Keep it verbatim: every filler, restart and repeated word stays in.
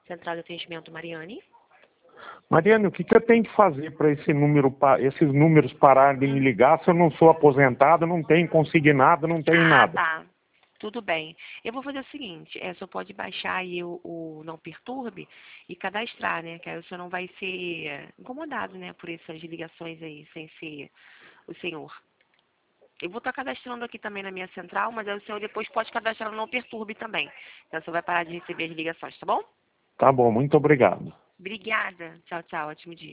Central de Atendimento Mariane. Mariane, o que, que eu tenho que fazer para esse número, pa- esses números pararem de me ligar se eu não sou aposentado, não tenho consignado, não tenho Ah, nada? tá. Tudo bem. Eu vou fazer o seguinte, é, o senhor pode baixar aí o, o Não Perturbe e cadastrar, né? Que aí o senhor não vai ser incomodado, né, por essas ligações aí, sem ser o senhor. Eu vou estar cadastrando aqui também na minha central, mas aí o senhor depois pode cadastrar no Não Perturbe também. Então o senhor vai parar de receber as ligações, tá bom? Tá bom, muito obrigado. Obrigada. Tchau, tchau. Ótimo dia.